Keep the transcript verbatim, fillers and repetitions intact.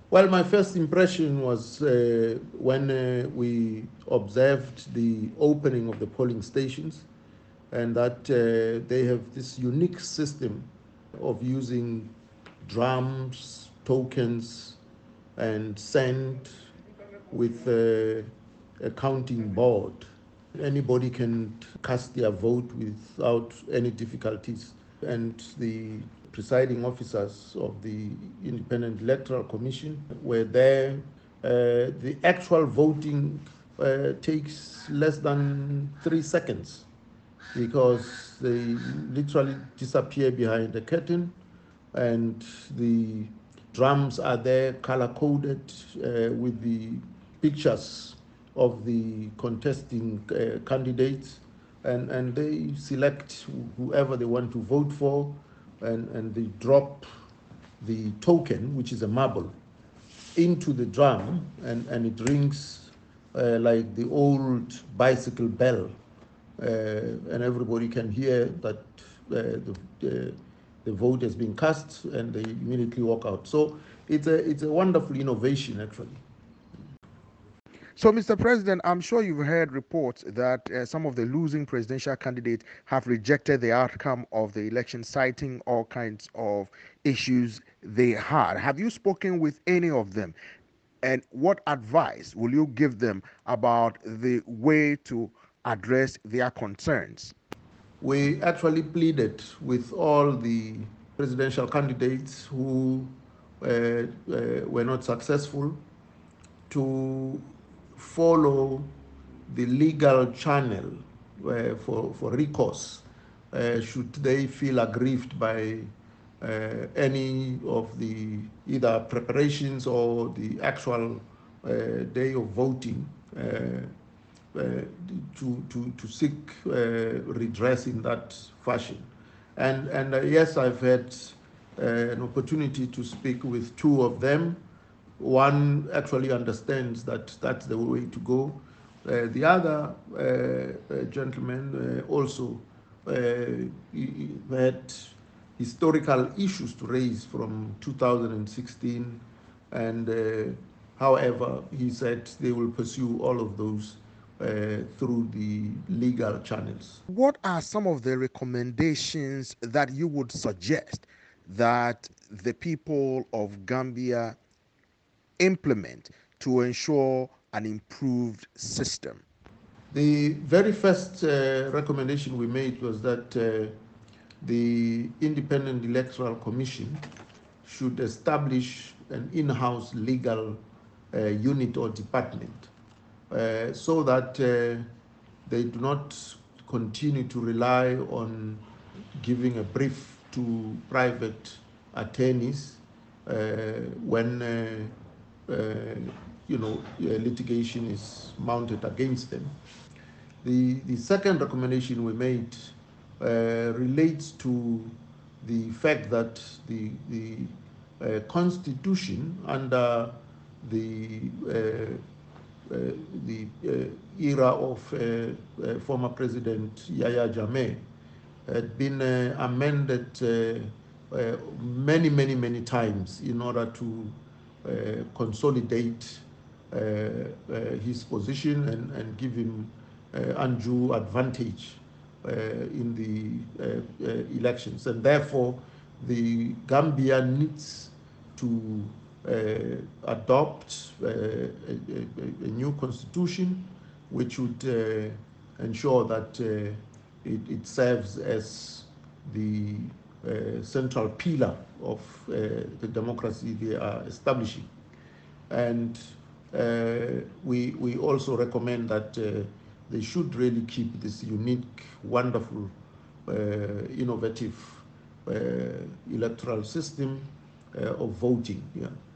Well, my first impression was uh, when uh, we observed the opening of the polling stations, and that uh, they have this unique system of using drums, tokens, and sand with uh, a counting board. Anybody can cast their vote without any difficulties. And the presiding officers of the Independent Electoral Commission were there. Uh, the actual voting uh, takes less than three seconds because they literally disappear behind the curtain, and the drums are there color coded uh, with the pictures of the contesting uh, candidates, and, and they select whoever they want to vote for, and, and they drop the token, which is a marble, into the drum, and, and it rings uh, like the old bicycle bell, uh, and everybody can hear that uh, the, the, the vote has been cast, and they immediately walk out. So it's a, it's a wonderful innovation, actually. So, Mister President, I'm sure you've heard reports that uh, some of the losing presidential candidates have rejected the outcome of the election, citing all kinds of issues they had. Have you spoken with any of them? And what advice will you give them about the way to address their concerns? We actually pleaded with all the presidential candidates who uh, uh, were not successful to follow the legal channel uh, for, for recourse uh, should they feel aggrieved by uh, any of the either preparations or the actual uh, day of voting, uh, uh, to, to, to seek uh, redress in that fashion. And, and uh, yes, I've had uh, an opportunity to speak with two of them. One actually understands that that's the way to go. Uh, the other uh, uh, gentleman uh, also uh, he, he had historical issues to raise from two thousand sixteen, and uh, however, he said they will pursue all of those uh, through the legal channels. What are some of the recommendations that you would suggest that the people of Gambia implement to ensure an improved system? The very first uh, recommendation we made was that uh, the Independent Electoral Commission should establish an in-house legal uh, unit or department uh, so that uh, they do not continue to rely on giving a brief to private attorneys uh, when uh, uh, you know uh, litigation is mounted against them. The, the second recommendation we made uh, relates to the fact that the, the uh, Constitution under the, uh, uh, the uh, era of uh, uh, former President Yahya Jammeh had been uh, amended uh, uh, many, many, many times in order to uh, consolidate uh, uh, his position and, and give him uh, undue advantage uh, in the uh, uh, elections. And therefore, the Gambia needs to uh, adopt uh, a, a, a new constitution which would uh, ensure that uh, it, it serves as the uh, central pillar of uh, the democracy they are establishing. And uh, we, we also recommend that uh, they should really keep this unique, wonderful, uh, innovative uh, electoral system uh, of voting. Yeah.